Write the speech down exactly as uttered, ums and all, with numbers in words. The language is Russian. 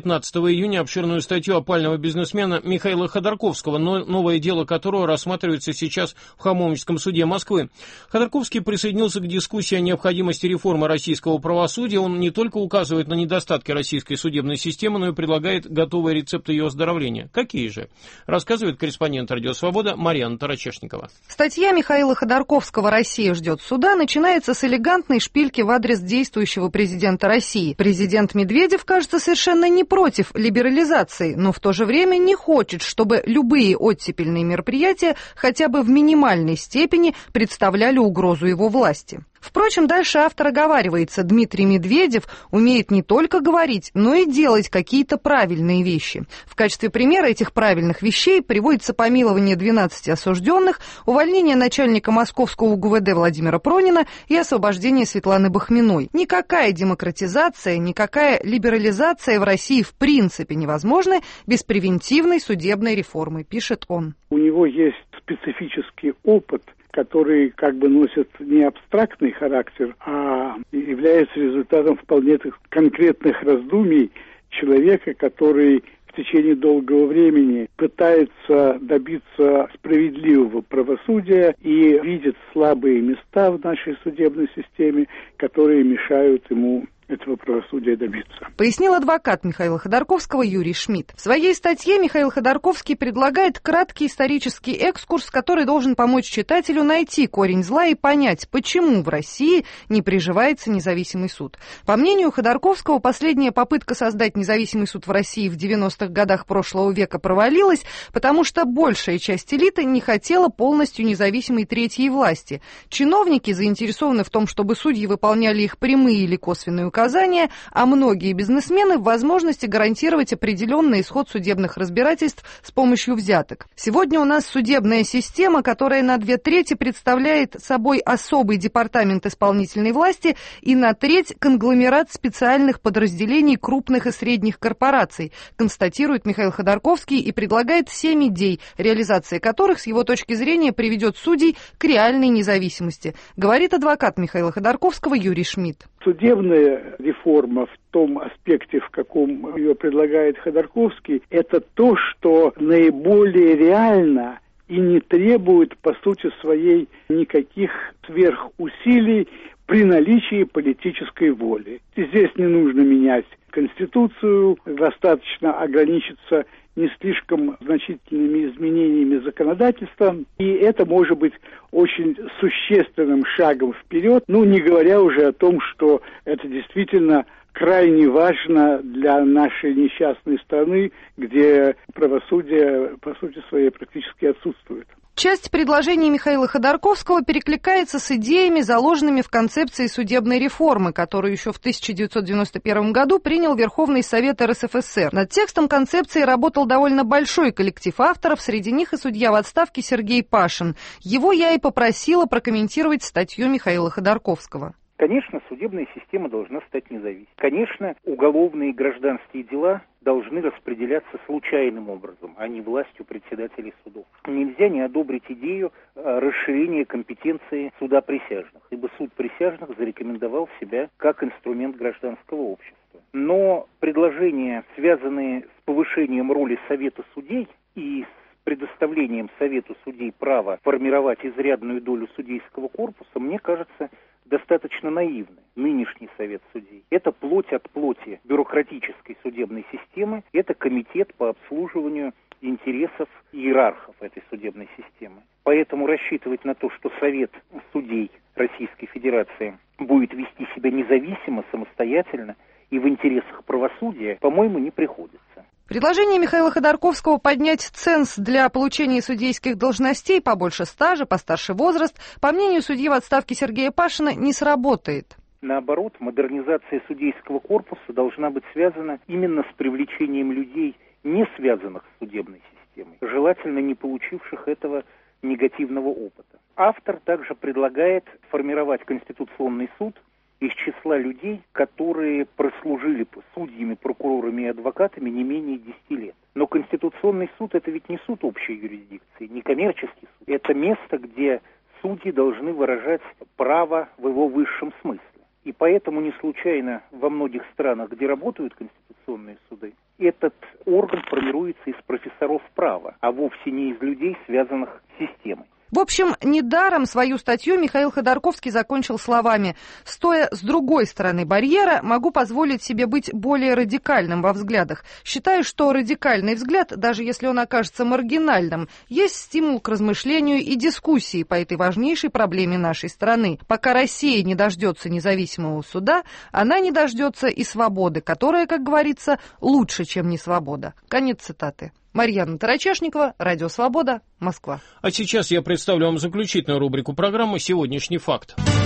пятнадцатого июня обширную статью опального бизнесмена Михаила Ходорковского, но новое дело которого рассматривается сейчас в Хамовническом суде Москвы. Ходорковский присоединился к дискуссии о необходимости реформы российского правосудия. Он не только указывает на недостатки российской судебной системы, но и предлагает готовые рецепты ее оздоровления. Какие же? Рассказывает корреспондент «Радио Свобода» Марьяна Тарачешникова. Статья Михаила Ходорковского «Россия ждет суда» начинается с элегантной шпильки в адрес действующего президента России. Президент Медведев, кажется, совершенно не против либерализации, но в то же время не хочет, чтобы любые оттепельные мероприятия хотя бы в минимальной степени представляли угрозу его власти. Впрочем, дальше автор оговаривается: Дмитрий Медведев умеет не только говорить, но и делать какие-то правильные вещи. В качестве примера этих правильных вещей приводится помилование двенадцати осужденных, увольнение начальника московского УГВД Владимира Пронина и освобождение Светланы Бахминой. Никакая демократизация, никакая либерализация в России в принципе невозможна без превентивной судебной реформы, пишет он. У него есть специфический опыт, который как бы носит не абстрактный характер, а является результатом вполне конкретных раздумий человека, который в течение долгого времени пытается добиться справедливого правосудия и видит слабые места в нашей судебной системе, которые мешают ему этого правосудия добиться. Пояснил адвокат Михаила Ходорковского Юрий Шмидт. В своей статье Михаил Ходорковский предлагает краткий исторический экскурс, который должен помочь читателю найти корень зла и понять, почему в России не приживается независимый суд. По мнению Ходорковского, последняя попытка создать независимый суд в России в девяностых годах прошлого века провалилась, потому что большая часть элиты не хотела полностью независимой третьей власти. Чиновники заинтересованы в том, чтобы судьи выполняли их прямые или косвенные указания, а многие бизнесмены в возможности гарантировать определенный исход судебных разбирательств с помощью взяток. Сегодня у нас судебная система, которая на две трети представляет собой особый департамент исполнительной власти и на треть конгломерат специальных подразделений крупных и средних корпораций, констатирует Михаил Ходорковский и предлагает семь идей, реализация которых, с его точки зрения, приведет судей к реальной независимости, говорит адвокат Михаила Ходорковского Юрий Шмидт. Судебная реформа в том аспекте, в каком ее предлагает Ходорковский, это то, что наиболее реально и не требует, по сути своей, никаких сверхусилий при наличии политической воли. И здесь не нужно менять Конституцию, достаточно ограничиться не слишком значительными изменениями законодательства, и это может быть очень существенным шагом вперед, ну, не говоря уже о том, что это действительно крайне важно для нашей несчастной страны, где правосудие, по сути своей, практически отсутствует. Часть предложений Михаила Ходорковского перекликается с идеями, заложенными в концепции судебной реформы, которую еще в тысяча девятьсот девяносто первом году принял Верховный Совет эр эс эф эс эр. Над текстом концепции работал довольно большой коллектив авторов, среди них и судья в отставке Сергей Пашин. Его я и попросила прокомментировать статью Михаила Ходорковского. Конечно, судебная система должна стать независимой. Конечно, уголовные и гражданские дела должны распределяться случайным образом, а не властью председателей судов. Нельзя не одобрить идею расширения компетенции суда присяжных, ибо суд присяжных зарекомендовал себя как инструмент гражданского общества. Но предложения, связанные с повышением роли Совета судей и с предоставлением Совету судей права формировать изрядную долю судейского корпуса, мне кажется, достаточно наивны. Нынешний Совет судей – это плоть от плоти бюрократической судебной системы, это комитет по обслуживанию интересов иерархов этой судебной системы. Поэтому рассчитывать на то, что Совет судей Российской Федерации будет вести себя независимо, самостоятельно и в интересах правосудия, по-моему, не приходится. Предложение Михаила Ходорковского поднять ценз для получения судейских должностей, побольше стажа, постарше возраст, по мнению судьи в отставке Сергея Пашина, не сработает. Наоборот, модернизация судейского корпуса должна быть связана именно с привлечением людей, не связанных с судебной системой, желательно не получивших этого негативного опыта. Автор также предлагает формировать Конституционный суд из числа людей, которые прослужили судьями, прокурорами и адвокатами не менее десяти лет. Но Конституционный суд – это ведь не суд общей юрисдикции, не коммерческий суд. Это место, где судьи должны выражать право в его высшем смысле. И поэтому не случайно во многих странах, где работают конституционные суды, этот орган формируется из профессоров права, а вовсе не из людей, связанных с системой. В общем, недаром свою статью Михаил Ходорковский закончил словами: «Стоя с другой стороны барьера, могу позволить себе быть более радикальным во взглядах. Считаю, что радикальный взгляд, даже если он окажется маргинальным, есть стимул к размышлению и дискуссии по этой важнейшей проблеме нашей страны. Пока Россия не дождется независимого суда, она не дождется и свободы, которая, как говорится, лучше, чем не свобода». Конец цитаты. Марьяна Тарачешникова, Радио Свобода, Москва. А сейчас я представлю вам заключительную рубрику программы «Сегодняшний факт».